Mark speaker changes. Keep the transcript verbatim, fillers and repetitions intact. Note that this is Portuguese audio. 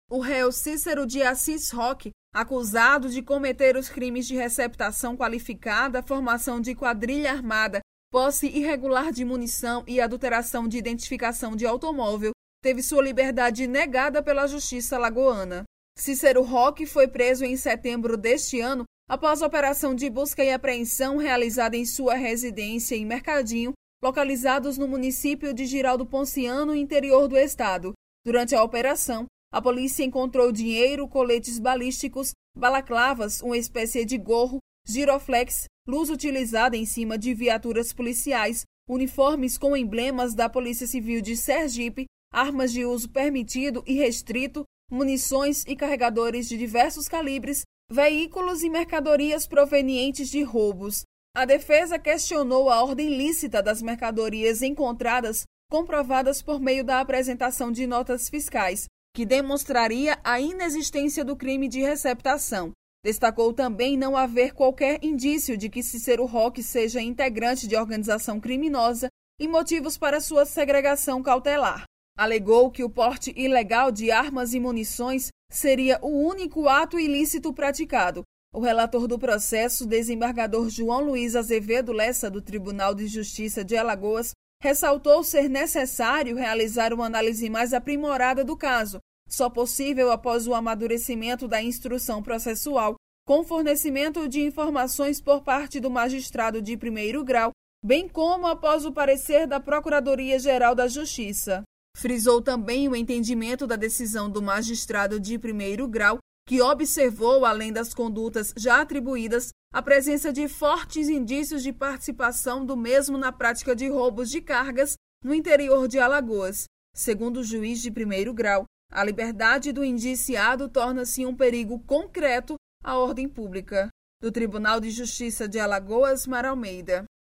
Speaker 1: O réu Cícero de Assis Roque, acusado de cometer os crimes de receptação qualificada, formação de quadrilha armada, posse irregular de munição e adulteração de identificação de automóvel, teve sua liberdade negada pela Justiça alagoana. Cícero Roque foi preso em setembro deste ano após operação de busca e apreensão realizada em sua residência em Mercadinho, localizados no município de Giraldo Ponciano, interior do estado. Durante a operação, a polícia encontrou dinheiro, coletes balísticos, balaclavas, uma espécie de gorro, giroflex, luz utilizada em cima de viaturas policiais, uniformes com emblemas da Polícia Civil de Sergipe, armas de uso permitido e restrito, munições e carregadores de diversos calibres, veículos e mercadorias provenientes de roubos. A defesa questionou a ordem lícita das mercadorias encontradas, comprovadas por meio da apresentação de notas fiscais, que demonstraria a inexistência do crime de receptação. Destacou também não haver qualquer indício de que Cícero Roque seja integrante de organização criminosa e motivos para sua segregação cautelar. Alegou que o porte ilegal de armas e munições seria o único ato ilícito praticado. O relator do processo, desembargador João Luiz Azevedo Lessa, do Tribunal de Justiça de Alagoas, ressaltou ser necessário realizar uma análise mais aprimorada do caso, só possível após o amadurecimento da instrução processual, com fornecimento de informações por parte do magistrado de primeiro grau, bem como após o parecer da Procuradoria-Geral da Justiça. Frisou também o entendimento da decisão do magistrado de primeiro grau, que observou, além das condutas já atribuídas, a presença de fortes indícios de participação do mesmo na prática de roubos de cargas no interior de Alagoas. Segundo o juiz de primeiro grau, a liberdade do indiciado torna-se um perigo concreto à ordem pública. Do Tribunal de Justiça de Alagoas, Mara Almeida.